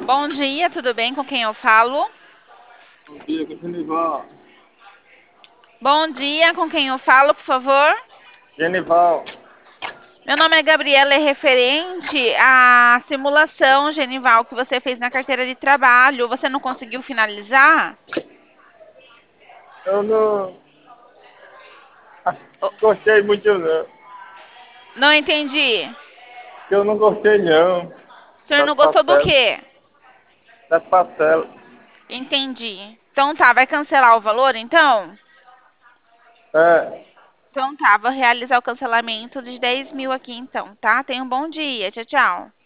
Bom dia, tudo bem? Com quem eu falo? Bom dia, com o Genival. Bom dia, com quem eu falo, por favor? Genival, Meu nome é Gabriela, é referente à simulação Genival que você fez na carteira de trabalho. Você não conseguiu finalizar? eu não Oh, gostei muito não. não entendi. Eu não gostei não O senhor das não gostou do parcelas. quê? Das parcelas. Entendi. Então tá, vai cancelar o valor então? É, Então tá, vou realizar o cancelamento de 10 mil aqui então, tá? Tenha um bom dia. Tchau, tchau.